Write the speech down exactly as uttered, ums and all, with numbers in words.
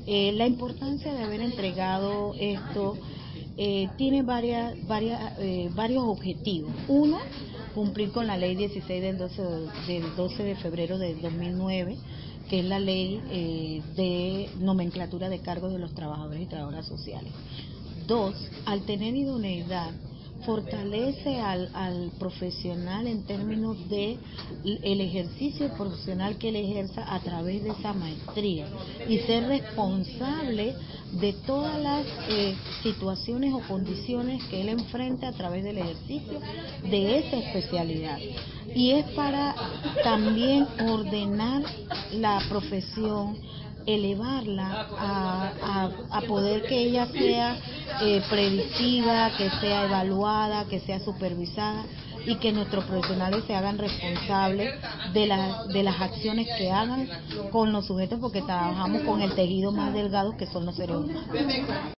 Eh, la importancia de haber entregado esto eh, tiene varias, varias, eh, varios objetivos. Uno, cumplir con la ley dieciséis del doce, del doce de febrero de dos mil nueve, que es la ley eh, de nomenclatura de cargos de los trabajadores y trabajadoras sociales. Dos, al tener idoneidad, fortalece al, al profesional en términos de el ejercicio profesional que él ejerza a través de esa maestría y ser responsable de todas las eh, situaciones o condiciones que él enfrenta a través del ejercicio de esa especialidad. Y es para también ordenar la profesión, elevarla a, a, a poder que ella sea eh, predictiva, que sea evaluada, que sea supervisada y que nuestros profesionales se hagan responsables de, la, de las acciones que hagan con los sujetos, porque trabajamos con el tejido más delgado que son los seres humanos.